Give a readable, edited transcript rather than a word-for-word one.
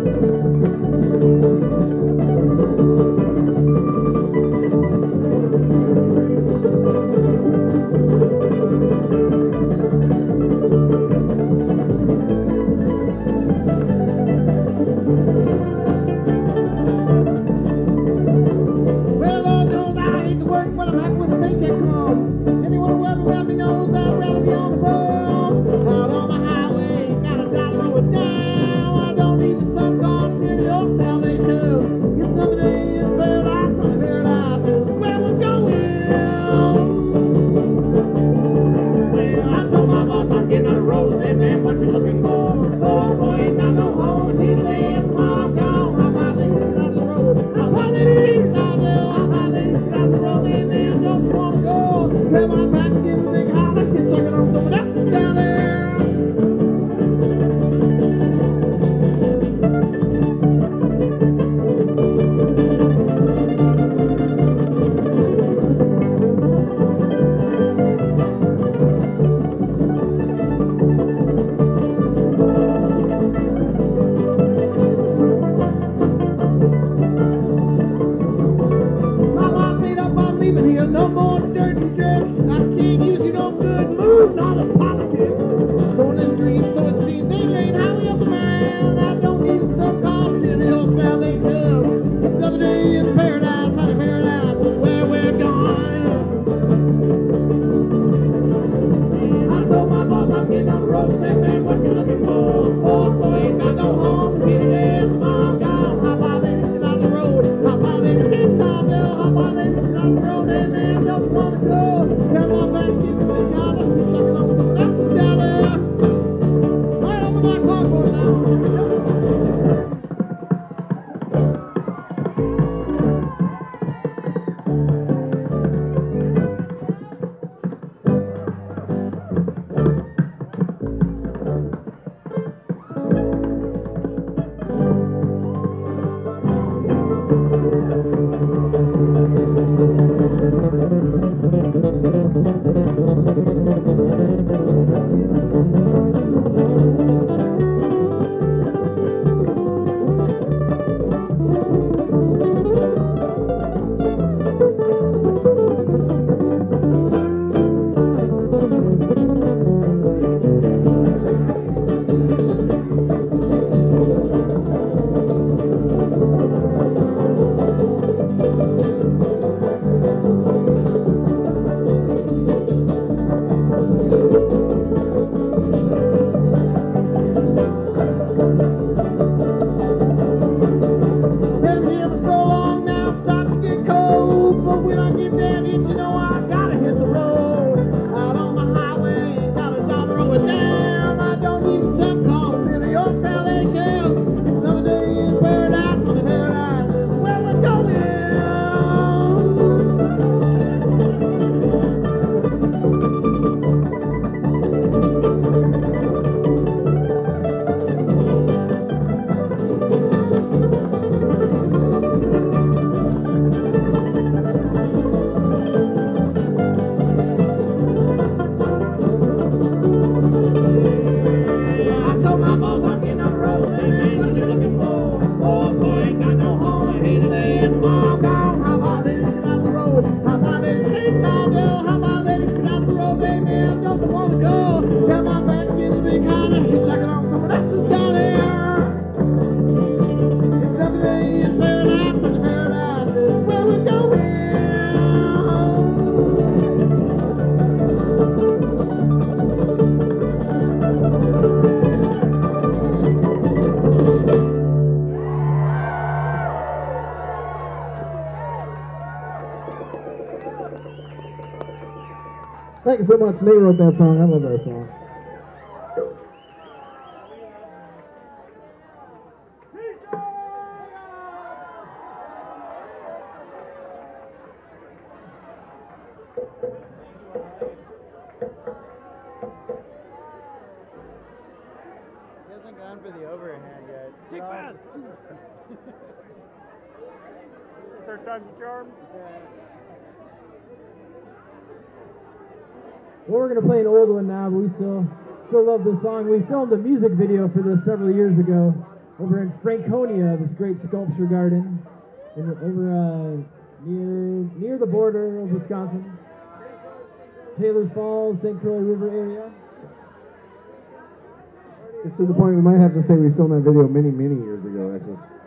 Thank you so much. Nate wrote that song. I love that song. He hasn't gone for the overhand yet. Dick fast! Third time's a charm? Yeah. Well, we're gonna play an old one now, but we still love this song. We filmed a music video for this several years ago. over in Franconia, this great sculpture garden, over near the border of Wisconsin, Taylor's Falls, St. Croix River area. It's to the point we might have to say we filmed that video many years ago, actually.